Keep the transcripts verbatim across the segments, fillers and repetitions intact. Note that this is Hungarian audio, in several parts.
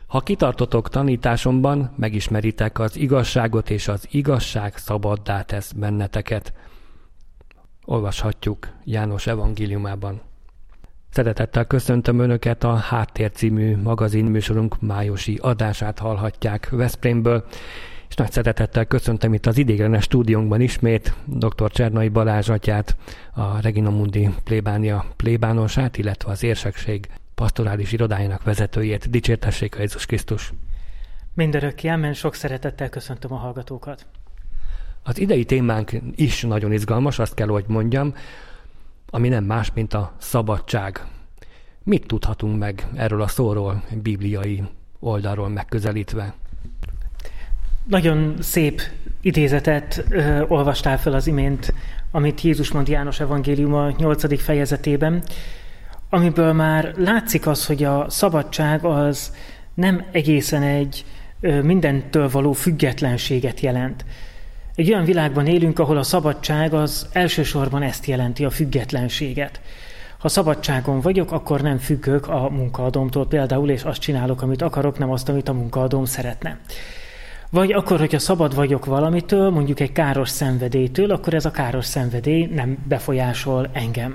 Ha kitartotok tanításomban, megismeritek az igazságot, és az igazság szabaddá tesz benneteket. Olvashatjuk János evangéliumában. Szeretettel köszöntöm Önöket, a Háttér című magazinműsorunk májusi adását hallhatják Veszprémből, és nagy szeretettel köszöntöm itt az ideiglenes stúdiónkban ismét dr. Csernai Balázs atyát, a Regina Mundi plébánia plébánosát, illetve az érsekség pastorális irodájának vezetőjét. Dicsértessék a Jézus Krisztus! Mindörökké, amen, sok szeretettel köszöntöm a hallgatókat! Az idei témánk is nagyon izgalmas, azt kell, hogy mondjam, ami nem más, mint a szabadság. Mit tudhatunk meg erről a szóról, bibliai oldalról megközelítve? Nagyon szép idézetet ö, olvastál fel az imént, amit Jézus mond János evangéliuma nyolcadik fejezetében, amiből már látszik az, hogy a szabadság az nem egészen egy ö, mindentől való függetlenséget jelent. Egy olyan világban élünk, ahol a szabadság az elsősorban ezt jelenti, a függetlenséget. Ha szabadságon vagyok, akkor nem függök a munkaadómtól például, és azt csinálok, amit akarok, nem azt, amit a munkaadóm szeretne. Vagy akkor, hogyha szabad vagyok valamitől, mondjuk egy káros szenvedélytől, akkor ez a káros szenvedély nem befolyásol engem.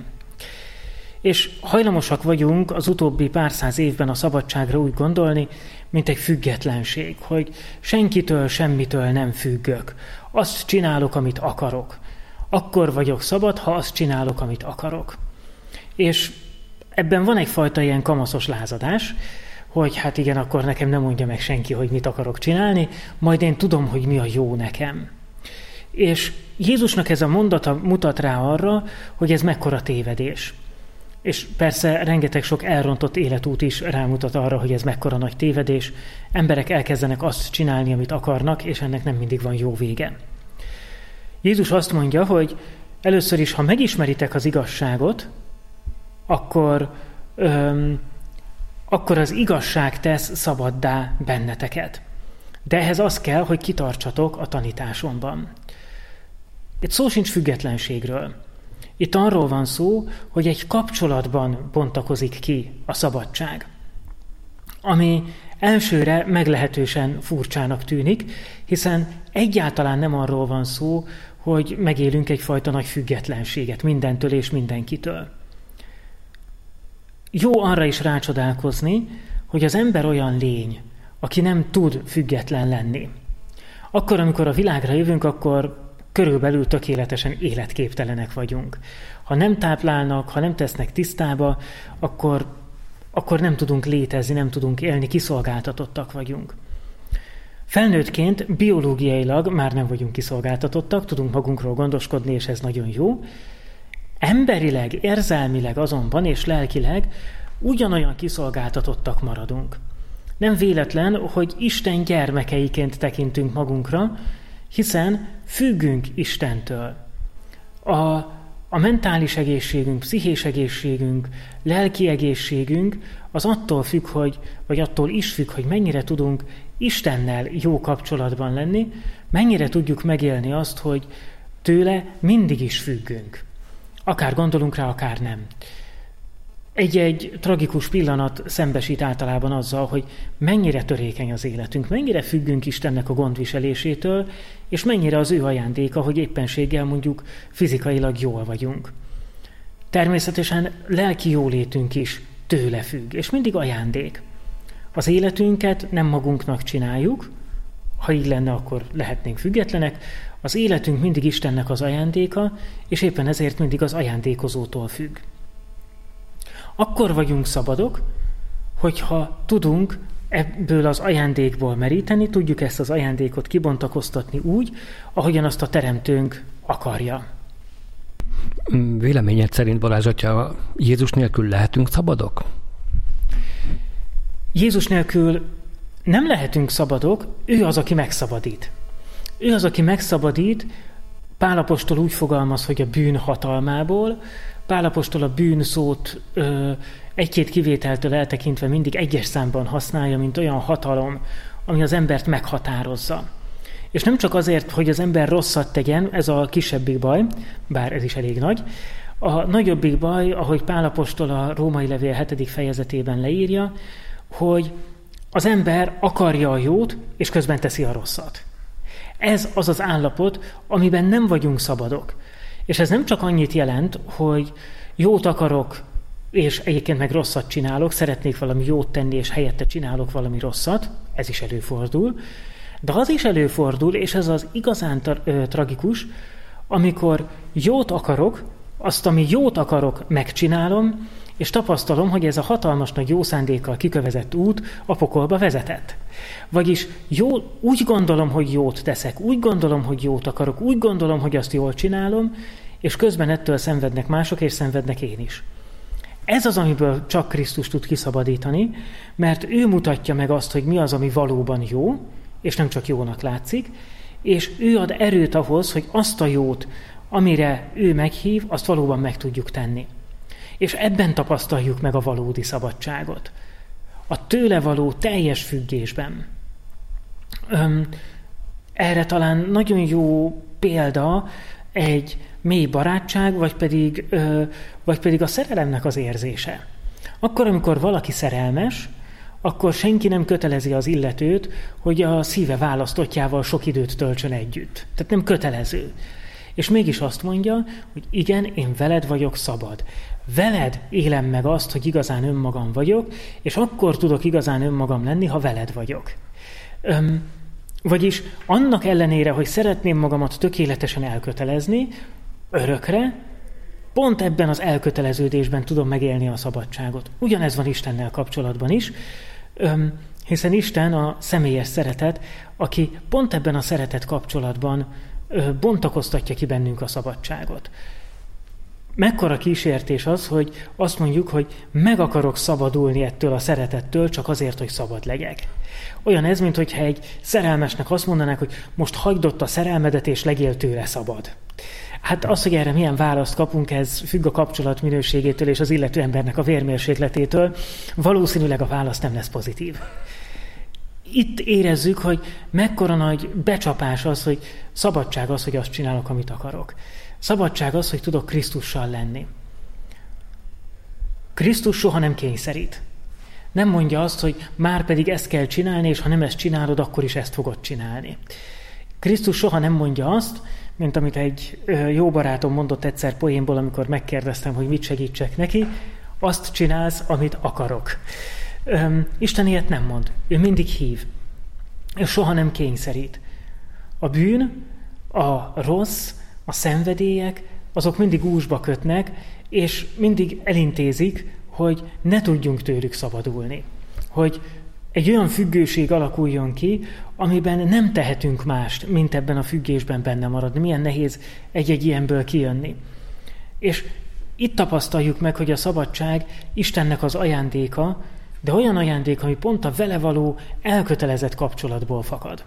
És hajlamosak vagyunk az utóbbi pár száz évben a szabadságra úgy gondolni, mint egy függetlenség, hogy senkitől, semmitől nem függök. Azt csinálok, amit akarok. Akkor vagyok szabad, ha azt csinálok, amit akarok. És ebben van egyfajta ilyen kamaszos lázadás, hogy hát igen, akkor nekem nem mondja meg senki, hogy mit akarok csinálni, majd én tudom, hogy mi a jó nekem. És Jézusnak ez a mondata mutat rá arra, hogy ez mekkora tévedés. És persze rengeteg sok elrontott életút is rámutat arra, hogy ez mekkora nagy tévedés. Emberek elkezdenek azt csinálni, amit akarnak, és ennek nem mindig van jó vége. Jézus azt mondja, hogy először is, ha megismeritek az igazságot, akkor, öm, akkor az igazság tesz szabaddá benneteket. De ehhez az kell, hogy kitartsatok a tanításomban. Itt szó sincs függetlenségről. Itt arról van szó, hogy egy kapcsolatban bontakozik ki a szabadság, ami elsőre meglehetősen furcsának tűnik, hiszen egyáltalán nem arról van szó, hogy megélünk egyfajta nagy függetlenséget mindentől és mindenkitől. Jó arra is rácsodálkozni, hogy az ember olyan lény, aki nem tud független lenni. Akkor, amikor a világra jövünk, akkor körülbelül tökéletesen életképtelenek vagyunk. Ha nem táplálnak, ha nem tesznek tisztába, akkor, akkor nem tudunk létezni, nem tudunk élni, kiszolgáltatottak vagyunk. Felnőttként biológiailag már nem vagyunk kiszolgáltatottak, tudunk magunkról gondoskodni, és ez nagyon jó. Emberileg, érzelmileg azonban, és lelkileg ugyanolyan kiszolgáltatottak maradunk. Nem véletlen, hogy Isten gyermekeiként tekintünk magunkra, hiszen függünk Istentől. A, a mentális egészségünk, pszichés egészségünk, lelki egészségünk az attól függ, hogy, vagy attól is függ, hogy mennyire tudunk Istennel jó kapcsolatban lenni, mennyire tudjuk megélni azt, hogy tőle mindig is függünk. Akár gondolunk rá, akár nem. Egy-egy tragikus pillanat szembesít általában azzal, hogy mennyire törékeny az életünk, mennyire függünk Istennek a gondviselésétől, és mennyire az ő ajándéka, hogy éppenséggel mondjuk fizikailag jól vagyunk. Természetesen lelki jólétünk is tőle függ, és mindig ajándék. Az életünket nem magunknak csináljuk, ha így lenne, akkor lehetnénk függetlenek. Az életünk mindig Istennek az ajándéka, és éppen ezért mindig az ajándékozótól függ. Akkor vagyunk szabadok, hogyha tudunk ebből az ajándékból meríteni, tudjuk ezt az ajándékot kibontakoztatni úgy, ahogyan azt a teremtőnk akarja. Véleményed szerint, Balázs atya, Jézus nélkül lehetünk szabadok? Jézus nélkül nem lehetünk szabadok, ő az, aki megszabadít. Ő az, aki megszabadít, Pál apostol úgy fogalmaz, hogy a bűn hatalmából. Pál apostol a bűn szót ö, egy-két kivételtől eltekintve mindig egyes számban használja, mint olyan hatalom, ami az embert meghatározza. És nem csak azért, hogy az ember rosszat tegyen, ez a kisebbik baj, bár ez is elég nagy. A nagyobbik baj, ahogy Pál apostol a római levél hetedik fejezetében leírja, hogy az ember akarja a jót, és közben teszi a rosszat. Ez az az állapot, amiben nem vagyunk szabadok. És ez nem csak annyit jelent, hogy jót akarok, és egyébként meg rosszat csinálok, szeretnék valami jót tenni, és helyette csinálok valami rosszat, ez is előfordul, de az is előfordul, és ez az igazán tra- ö, tragikus, amikor jót akarok, azt, ami jót akarok, megcsinálom, és tapasztalom, hogy ez a hatalmas nagy jó szándékkal kikövezett út a pokolba vezetett. Vagyis jó, úgy gondolom, hogy jót teszek, úgy gondolom, hogy jót akarok, úgy gondolom, hogy azt jól csinálom, és közben ettől szenvednek mások, és szenvednek én is. Ez az, amiből csak Krisztus tud kiszabadítani, mert ő mutatja meg azt, hogy mi az, ami valóban jó, és nem csak jónak látszik, és ő ad erőt ahhoz, hogy azt a jót, amire ő meghív, azt valóban meg tudjuk tenni. És ebben tapasztaljuk meg a valódi szabadságot. A tőle való teljes függésben. Öm, erre talán nagyon jó példa egy mély barátság, vagy pedig, ö, vagy pedig a szerelemnek az érzése. Akkor, amikor valaki szerelmes, akkor senki nem kötelezi az illetőt, hogy a szíve választottjával sok időt töltsön együtt. Tehát nem kötelező. És mégis azt mondja, hogy igen, én veled vagyok szabad. Veled élem meg azt, hogy igazán önmagam vagyok, és akkor tudok igazán önmagam lenni, ha veled vagyok. Öm, vagyis annak ellenére, hogy szeretném magamat tökéletesen elkötelezni, örökre, pont ebben az elköteleződésben tudom megélni a szabadságot. Ugyanez van Istennel kapcsolatban is, öm, hiszen Isten a személyes szeretet, aki pont ebben a szeretet kapcsolatban ö, bontakoztatja ki bennünk a szabadságot. Mekkora kísértés az, hogy azt mondjuk, hogy meg akarok szabadulni ettől a szeretettől, csak azért, hogy szabad legyek. Olyan ez, mint hogyha egy szerelmesnek azt mondanák, hogy most hagyd ott a szerelmedet, és legyél tőle szabad. Hát az, hogy erre milyen választ kapunk, ez függ a kapcsolat minőségétől és az illető embernek a vérmérsékletétől. Valószínűleg a válasz nem lesz pozitív. Itt érezzük, hogy mekkora nagy becsapás az, hogy szabadság az, hogy azt csinálok, amit akarok. Szabadság az, hogy tudok Krisztussal lenni. Krisztus soha nem kényszerít. Nem mondja azt, hogy már pedig ezt kell csinálni, és ha nem ezt csinálod, akkor is ezt fogod csinálni. Krisztus soha nem mondja azt, mint amit egy jó barátom mondott egyszer poénból, amikor megkérdeztem, hogy mit segítsek neki, azt csinálsz, amit akarok. Isten ilyet nem mond. Ő mindig hív. Ő soha nem kényszerít. A bűn, a rossz, a szenvedélyek, azok mindig gúzsba kötnek, és mindig elintézik, hogy ne tudjunk tőlük szabadulni. Hogy egy olyan függőség alakuljon ki, amiben nem tehetünk mást, mint ebben a függésben benne maradni. Milyen nehéz egy-egy ilyenből kijönni. És itt tapasztaljuk meg, hogy a szabadság Istennek az ajándéka, de olyan ajándék, ami pont a vele való elkötelezett kapcsolatból fakad.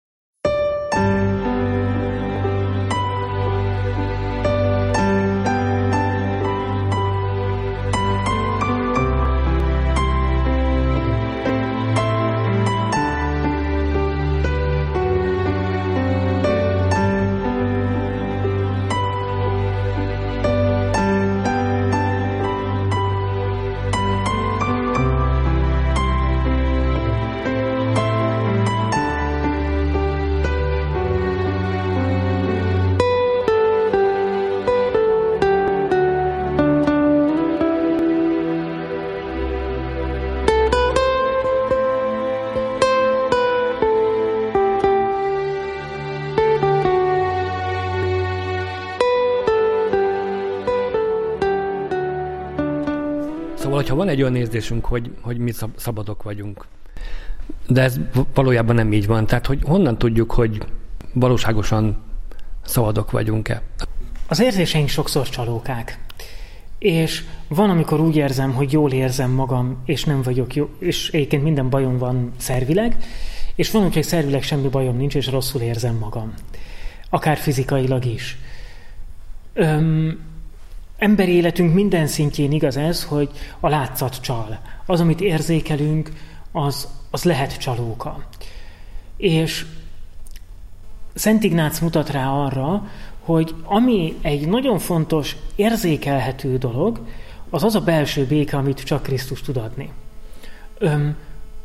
Ha van egy olyan érzésünk, hogy, hogy mi szabadok vagyunk, de ez valójában nem így van. Tehát, hogy honnan tudjuk, hogy valóságosan szabadok vagyunk-e? Az érzéseink sokszor csalókák. És van, amikor úgy érzem, hogy jól érzem magam, és nem vagyok jó, és egyébként minden bajom van szervileg, és van, hogy szervileg semmi bajom nincs, és rosszul érzem magam. Akár fizikailag is. Öm, Emberi életünk minden szintjén igaz ez, hogy a látszat csal. Az, amit érzékelünk, az, az lehet csalóka. És Szent Ignác mutat rá arra, hogy ami egy nagyon fontos, érzékelhető dolog, az az a belső béke, amit csak Krisztus tud adni. Öm,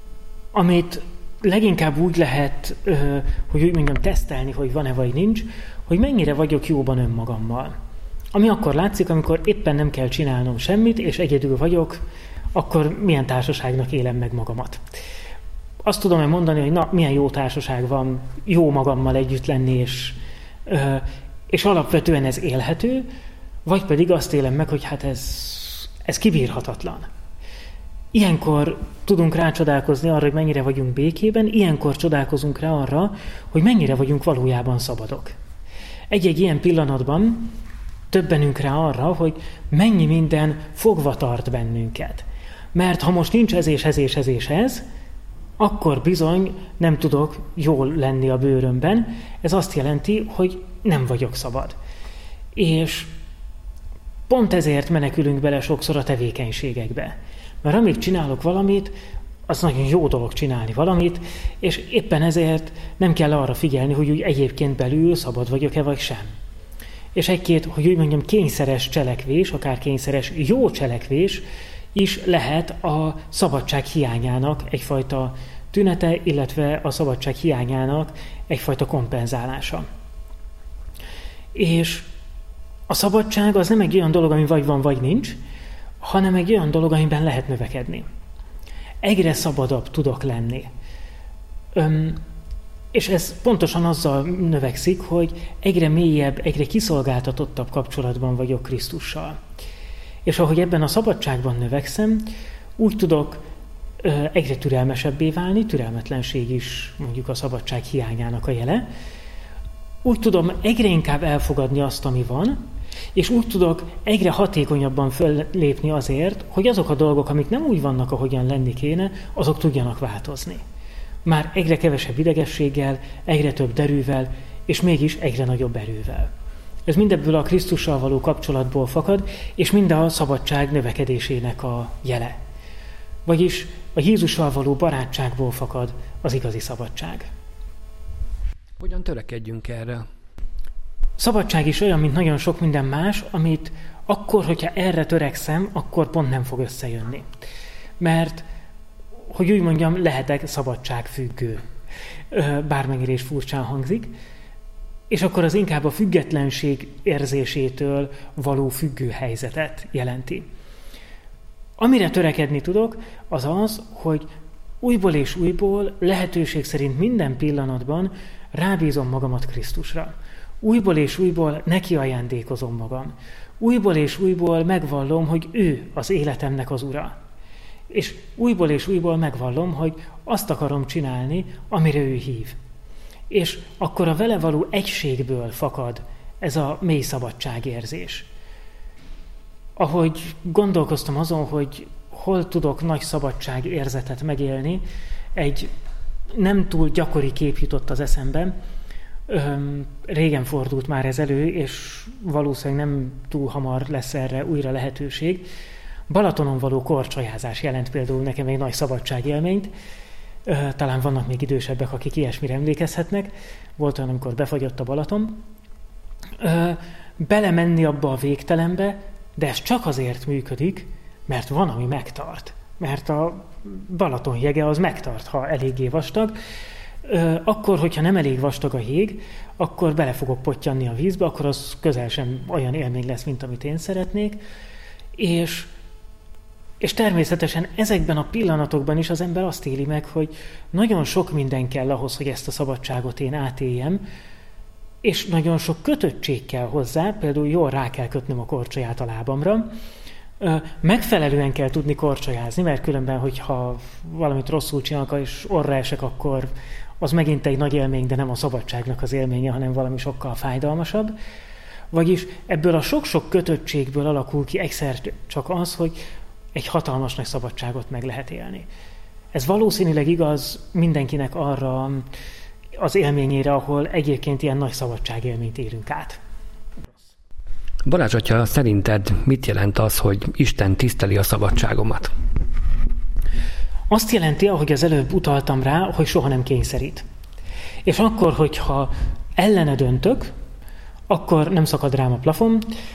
amit leginkább úgy lehet, hogy úgy mondjam, tesztelni, hogy van-e vagy nincs, hogy mennyire vagyok jóban önmagammal. Ami akkor látszik, amikor éppen nem kell csinálnom semmit, és egyedül vagyok, akkor milyen társaságnak élem meg magamat. Azt tudom mondani, hogy na, milyen jó társaság van, jó magammal együtt lenni, és, és alapvetően ez élhető, vagy pedig azt élem meg, hogy hát ez, ez kibírhatatlan. Ilyenkor tudunk rácsodálkozni arra, hogy mennyire vagyunk békében, ilyenkor csodálkozunk rá arra, hogy mennyire vagyunk valójában szabadok. Egy-egy ilyen pillanatban többenünk rá arra, hogy mennyi minden fogva tart bennünket. Mert ha most nincs ez és ez és ez és ez, akkor bizony nem tudok jól lenni a bőrömben. Ez azt jelenti, hogy nem vagyok szabad. És pont ezért menekülünk bele sokszor a tevékenységekbe. Mert amíg csinálok valamit, az nagyon jó dolog csinálni valamit, és éppen ezért nem kell arra figyelni, hogy úgy egyébként belül szabad vagyok-e vagy sem. És egy-két, hogy úgy mondjam, kényszeres cselekvés, akár kényszeres jó cselekvés is lehet a szabadság hiányának egyfajta tünete, illetve a szabadság hiányának egyfajta kompenzálása. És a szabadság az nem egy olyan dolog, ami vagy van, vagy nincs, hanem egy olyan dolog, amiben lehet növekedni. Egyre szabadabb tudok lenni. Öm, és ez pontosan azzal növekszik, hogy egyre mélyebb, egyre kiszolgáltatottabb kapcsolatban vagyok Krisztussal. És ahogy ebben a szabadságban növekszem, úgy tudok ö, egyre türelmesebbé válni, türelmetlenség is mondjuk a szabadság hiányának a jele, úgy tudom egyre inkább elfogadni azt, ami van, és úgy tudok egyre hatékonyabban föllépni azért, hogy azok a dolgok, amik nem úgy vannak, ahogyan lenni kéne, azok tudjanak változni. Már egyre kevesebb idegességgel, egyre több derűvel, és mégis egyre nagyobb erővel. Ez mindebből a Krisztussal való kapcsolatból fakad, és mind a szabadság növekedésének a jele. Vagyis a Jézussal való barátságból fakad az igazi szabadság. Hogyan törekedjünk erre? Szabadság is olyan, mint nagyon sok minden más, amit akkor, hogyha erre törekszem, akkor pont nem fog összejönni. Mert, hogy úgy mondjam, lehetek szabadságfüggő. Bármennyire is furcsán hangzik. És akkor az inkább a függetlenség érzésétől való függő helyzetet jelenti. Amire törekedni tudok, az az, hogy újból és újból, lehetőség szerint minden pillanatban rábízom magamat Krisztusra. Újból és újból neki ajándékozom magam. Újból és újból megvallom, hogy ő az életemnek az ura. És újból és újból megvallom, hogy azt akarom csinálni, amire ő hív. És akkor a vele való egységből fakad ez a mély szabadságérzés. Ahogy gondolkoztam azon, hogy hol tudok nagy szabadságérzetet megélni, egy nem túl gyakori kép jutott az eszembe. Öm, régen fordult már ez elő, és valószínűleg nem túl hamar lesz erre újra lehetőség. Balatonon való korcsolyázás jelent például nekem egy nagy szabadságélményt. Ö, talán vannak még idősebbek, akik ilyesmire emlékezhetnek. Volt olyan, amikor befagyott a Balaton. Ö, belemenni abba a végtelenbe, de ez csak azért működik, mert van, ami megtart. Mert a Balaton jege az megtart, ha eléggé vastag. Akkor, hogyha nem elég vastag a jég, akkor bele fogok pottyanni a vízbe, akkor az közel sem olyan élmény lesz, mint amit én szeretnék. És, és természetesen ezekben a pillanatokban is az ember azt éli meg, hogy nagyon sok minden kell ahhoz, hogy ezt a szabadságot én átéljem, és nagyon sok kötöttség kell hozzá, például jól rá kell kötnöm a korcsolyát a lábamra, megfelelően kell tudni korcsolyázni, mert különben, hogyha valamit rosszul csinálok, és orra esek, akkor az megint egy nagy élmény, de nem a szabadságnak az élménye, hanem valami sokkal fájdalmasabb. Vagyis ebből a sok-sok kötöttségből alakul ki egyszer csak az, hogy egy hatalmas nagy szabadságot meg lehet élni. Ez valószínűleg igaz mindenkinek arra az élményére, ahol egyébként ilyen nagy szabadságélményt élünk át. Balázs atya, szerinted mit jelent az, hogy Isten tiszteli a szabadságomat? Azt jelenti, ahogy az előbb utaltam rá, hogy soha nem kényszerít. És akkor, hogyha ellene döntök, akkor nem szakad rám a plafon,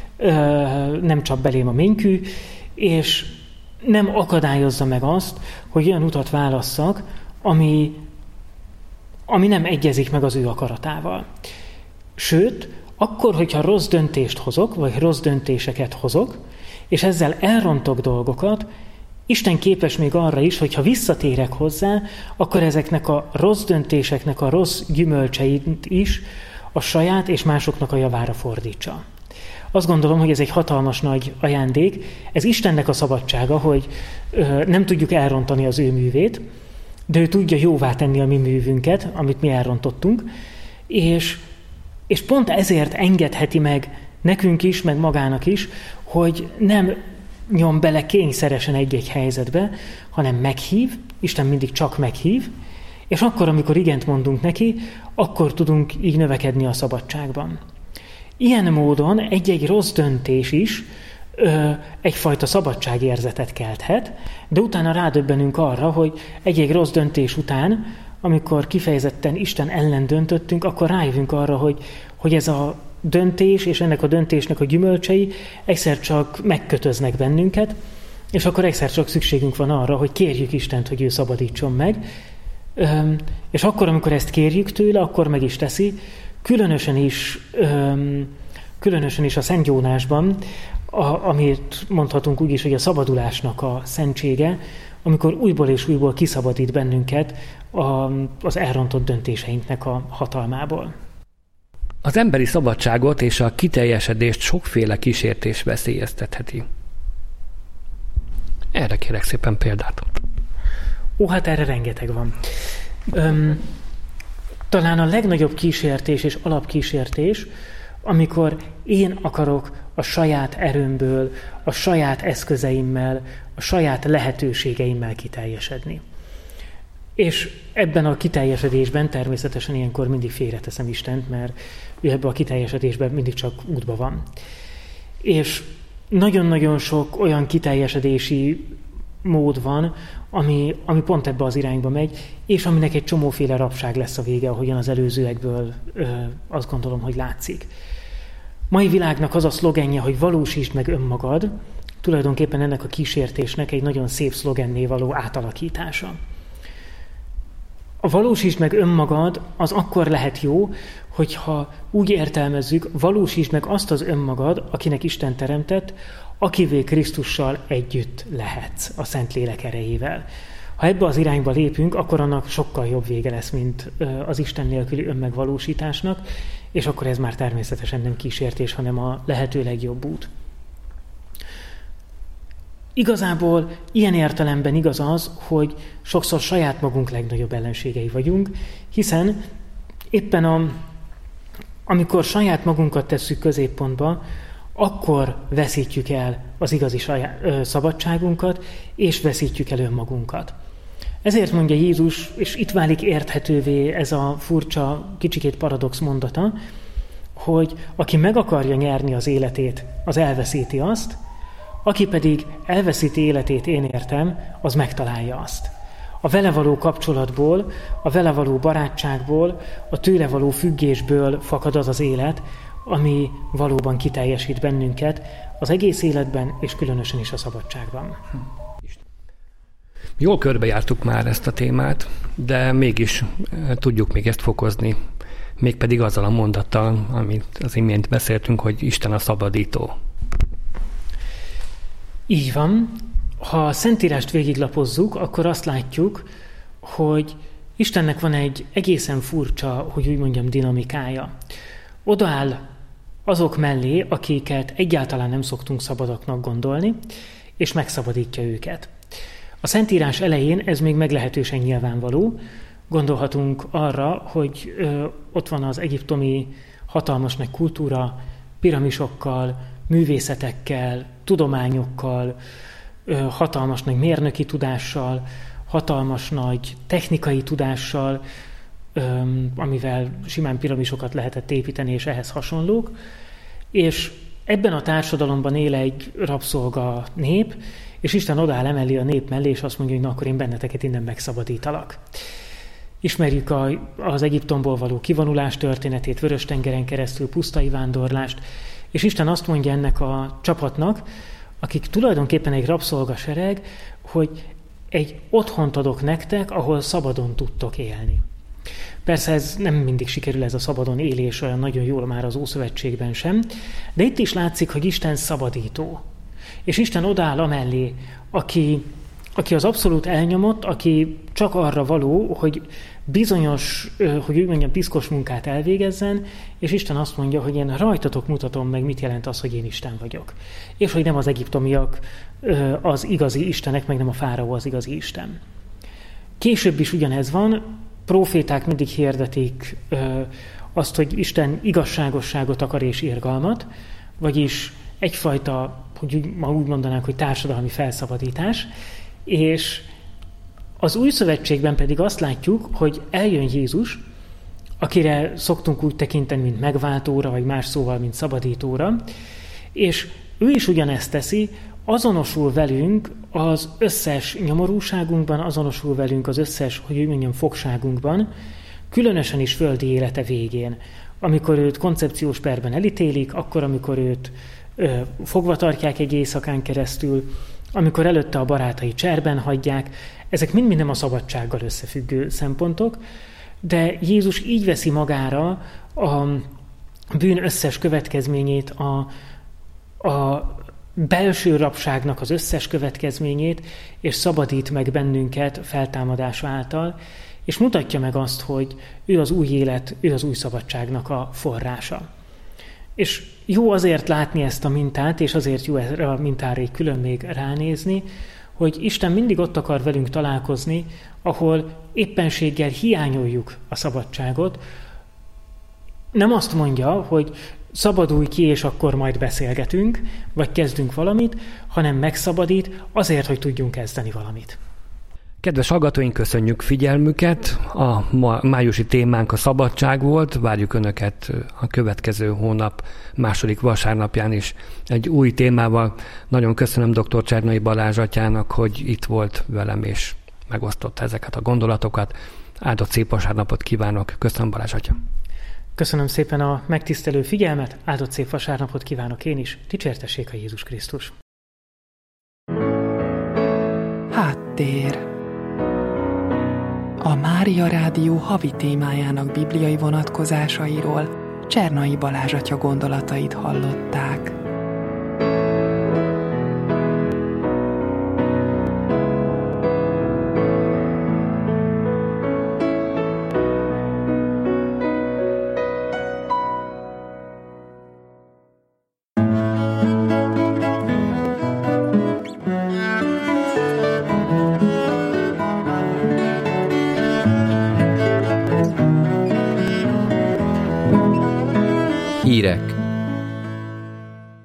nem csap belém a ménkű, és nem akadályozza meg azt, hogy olyan utat válasszak, ami, ami nem egyezik meg az ő akaratával. Sőt, akkor, hogyha rossz döntést hozok, vagy rossz döntéseket hozok, és ezzel elrontok dolgokat, Isten képes még arra is, hogy ha visszatérek hozzá, akkor ezeknek a rossz döntéseknek a rossz gyümölcseit is a saját és másoknak a javára fordítsa. Azt gondolom, hogy ez egy hatalmas nagy ajándék. Ez Istennek a szabadsága, hogy ö, nem tudjuk elrontani az ő művét, de ő tudja jóvá tenni a mi művünket, amit mi elrontottunk, és, és pont ezért engedheti meg nekünk is, meg magának is, hogy nem nyom bele kényszeresen egy-egy helyzetbe, hanem meghív, Isten mindig csak meghív, és akkor, amikor igent mondunk neki, akkor tudunk így növekedni a szabadságban. Ilyen módon egy-egy rossz döntés is ö, egyfajta szabadságérzetet kelthet, de utána rádöbbenünk arra, hogy egy-egy rossz döntés után, amikor kifejezetten Isten ellen döntöttünk, akkor rájövünk arra, hogy, hogy ez a döntés és ennek a döntésnek a gyümölcsei egyszer csak megkötöznek bennünket, és akkor egyszer csak szükségünk van arra, hogy kérjük Istent, hogy ő szabadítson meg. Üm, és akkor, amikor ezt kérjük tőle, akkor meg is teszi, különösen is, üm, különösen is a Szent Jónásban, a, amit mondhatunk úgy is, hogy a szabadulásnak a szentsége, amikor újból és újból kiszabadít bennünket a, az elrontott döntéseinknek a hatalmából. Az emberi szabadságot és a kiteljesedést sokféle kísértés veszélyeztetheti. Erre kérek szépen példát. Ó, hát erre rengeteg van. Öm, talán a legnagyobb kísértés és alapkísértés, amikor én akarok a saját erőmből, a saját eszközeimmel, a saját lehetőségeimmel kiteljesedni. És ebben a kiteljesedésben természetesen ilyenkor mindig félreteszem Istent, mert ő ebben a kiteljesedésben mindig csak útba van. És nagyon-nagyon sok olyan kiteljesedési mód van, ami, ami pont ebbe az irányba megy, és aminek egy csomóféle rabság lesz a vége, ahogyan az előzőekből ö, azt gondolom, hogy látszik. Mai világnak az a szlogenje, hogy valósítsd meg önmagad, tulajdonképpen ennek a kísértésnek egy nagyon szép szlogenné való átalakítása. A valósítsd meg önmagad az akkor lehet jó, hogyha úgy értelmezzük, valósítsd meg azt az önmagad, akinek Isten teremtett, akivé Krisztussal együtt lehetsz a Szentlélek erejével. Ha ebbe az irányba lépünk, akkor annak sokkal jobb vége lesz, mint az Isten nélküli önmegvalósításnak, és akkor ez már természetesen nem kísértés, hanem a lehető legjobb út. Igazából ilyen értelemben igaz az, hogy sokszor saját magunk legnagyobb ellenségei vagyunk, hiszen éppen a, amikor saját magunkat tesszük középpontba, akkor veszítjük el az igazi saját, ö, szabadságunkat, és veszítjük el önmagunkat. Ezért mondja Jézus, és itt válik érthetővé ez a furcsa, kicsikét paradox mondata, hogy aki meg akarja nyerni az életét, az elveszíti azt, aki pedig elveszíti életét, én értem, az megtalálja azt. A vele való kapcsolatból, a vele való barátságból, a tőle való függésből fakad az az élet, ami valóban kiteljesít bennünket az egész életben, és különösen is a szabadságban. Jól körbejártuk már ezt a témát, de mégis tudjuk még ezt fokozni, mégpedig azzal a mondattal, amit az imént beszéltünk, hogy Isten a szabadító. Így van. Ha a Szentírást végiglapozzuk, akkor azt látjuk, hogy Istennek van egy egészen furcsa, hogy úgy mondjam, dinamikája. Odaáll azok mellé, akiket egyáltalán nem szoktunk szabadoknak gondolni, és megszabadítja őket. A Szentírás elején ez még meglehetősen nyilvánvaló. Gondolhatunk arra, hogy ö, ott van az egyiptomi hatalmas nagy kultúra, piramisokkal, művészetekkel, tudományokkal, ö, hatalmas nagy mérnöki tudással, hatalmas nagy technikai tudással, ö, amivel simán piramisokat lehetett építeni, és ehhez hasonlók. És ebben a társadalomban él egy rabszolga nép, és Isten odáll emeli a nép mellé, és azt mondja, hogy na, akkor én benneteket innen megszabadítalak. Ismerjük a, az Egyiptomból való kivonulás történetét, Vörös-tengeren keresztül pusztai vándorlást, és Isten azt mondja ennek a csapatnak, akik tulajdonképpen egy rabszolgasereg, hogy egy otthont adok nektek, ahol szabadon tudtok élni. Persze ez nem mindig sikerül, ez a szabadon élés olyan nagyon jól már az Ószövetségben sem, de itt is látszik, hogy Isten szabadító. És Isten odaáll amellé, aki, aki az abszolút elnyomott, aki csak arra való, hogy bizonyos, hogy úgy mondjam, piszkos munkát elvégezzen, és Isten azt mondja, hogy én rajtatok mutatom meg, mit jelent az, hogy én Isten vagyok. És hogy nem az egyiptomiak az igazi istenek, meg nem a fáraó az igazi Isten. Később is ugyanez van, próféták mindig hirdetik azt, hogy Isten igazságosságot akar és irgalmat, vagyis egyfajta, hogy ma úgy mondanánk, hogy társadalmi felszabadítás, és az Új Szövetségben pedig azt látjuk, hogy eljön Jézus, akire szoktunk úgy tekinteni, mint megváltóra, vagy más szóval, mint szabadítóra, és ő is ugyanezt teszi, azonosul velünk az összes nyomorúságunkban, azonosul velünk az összes, hogy úgy mondjam, fogságunkban, különösen is földi élete végén. Amikor őt koncepciós perben elítélik, akkor, amikor őt ö, fogva tartják egy éjszakán keresztül, amikor előtte a barátai cserben hagyják, ezek mind-mind nem a szabadsággal összefüggő szempontok, de Jézus így veszi magára a bűn összes következményét, a, a belső rabságnak az összes következményét, és szabadít meg bennünket feltámadása által, és mutatja meg azt, hogy ő az új élet, ő az új szabadságnak a forrása. És jó azért látni ezt a mintát, és azért jó erre a mintára egy külön még ránézni, hogy Isten mindig ott akar velünk találkozni, ahol éppenséggel hiányoljuk a szabadságot. Nem azt mondja, hogy szabadulj ki, és akkor majd beszélgetünk, vagy kezdünk valamit, hanem megszabadít azért, hogy tudjunk kezdeni valamit. Kedves hallgatóink, köszönjük figyelmüket! A májusi témánk a szabadság volt, várjuk Önöket a következő hónap második vasárnapján is egy új témával. Nagyon köszönöm dr. Csernai Balázs atyának, hogy itt volt velem és megosztotta ezeket a gondolatokat. Áldott szép vasárnapot kívánok! Köszönöm, Balázs atya! Köszönöm szépen a megtisztelő figyelmet, áldott szép vasárnapot kívánok én is, dicsértessék a Jézus Krisztus! Háttér. A Mária Rádió havi témájának bibliai vonatkozásairól Csernai Balázs atya gondolatait hallották. Hírek